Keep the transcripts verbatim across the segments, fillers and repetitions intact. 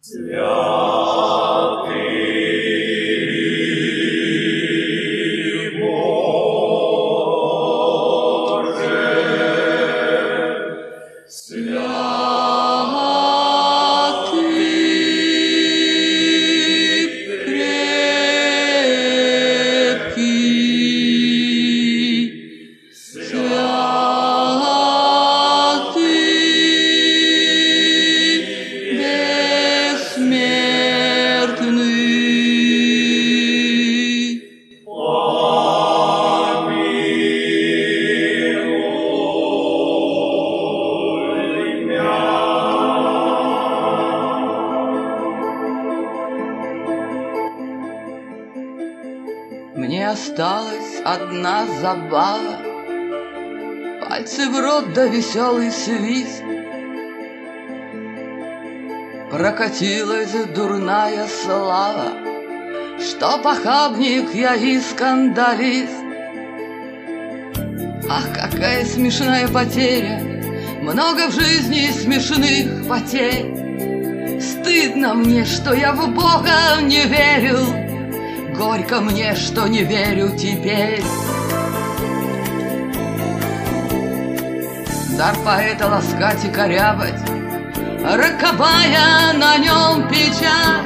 Мне осталась одна забава, пальцы в рот да веселый свист. Прокатилась дурная слава, что похабник я и скандалист. Ах, какая смешная потеря, много в жизни смешных потерь. Стыдно мне, что я в Бога не верил, горько мне, что не верю теперь. Дар поэта ласкать и корябать, роковая на нем печать.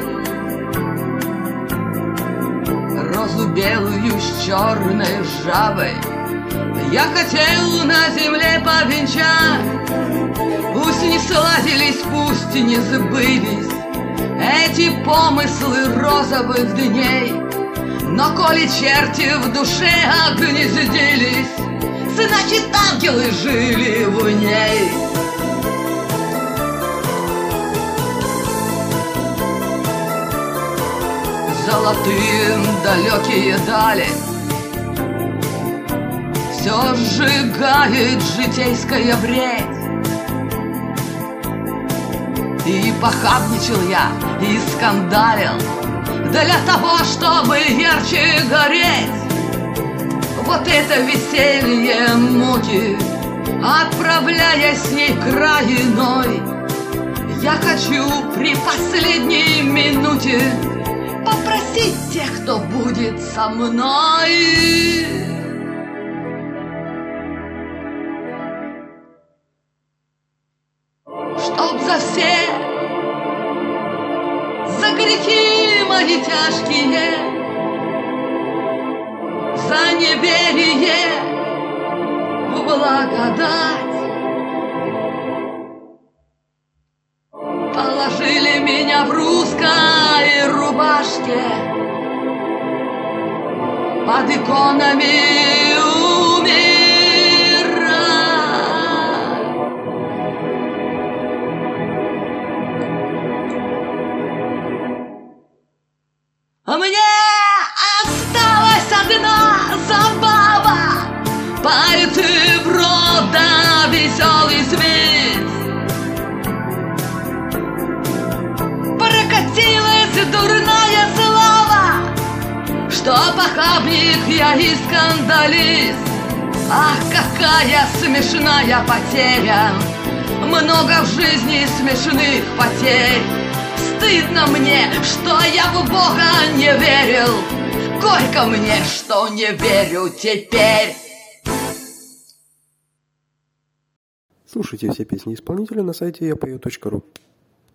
Розу белую с черной жабой я хотел на земле повенчать. Пусть не сладились, пусть не сбылись эти помыслы розовых дней, но коли черти в душе огнездились, значит, ангелы жили в ней. Золотым далекие дали все сжигает житейская бредь. И похабничал я, и скандалил для того, чтобы ярче гореть. Вот это веселье муки, отправляя с ней край иной, я хочу при последней минуте попросить тех, кто будет со мной. Чтоб за все, за грехи мои тяжкие, за неверие в благодать положили меня в русской рубашке под иконами умирать. А мне осталась одна забава, пальцы в рот да веселый свист. Прокатилась дурная слава, что похабник я и скандалист. Ах, какая смешная потеря, много в жизни смешных потерь. Стыдно мне, что я в Бога не верил, горько мне, что не верю теперь. Слушайте все песни исполнителя на сайте я пою точка ру.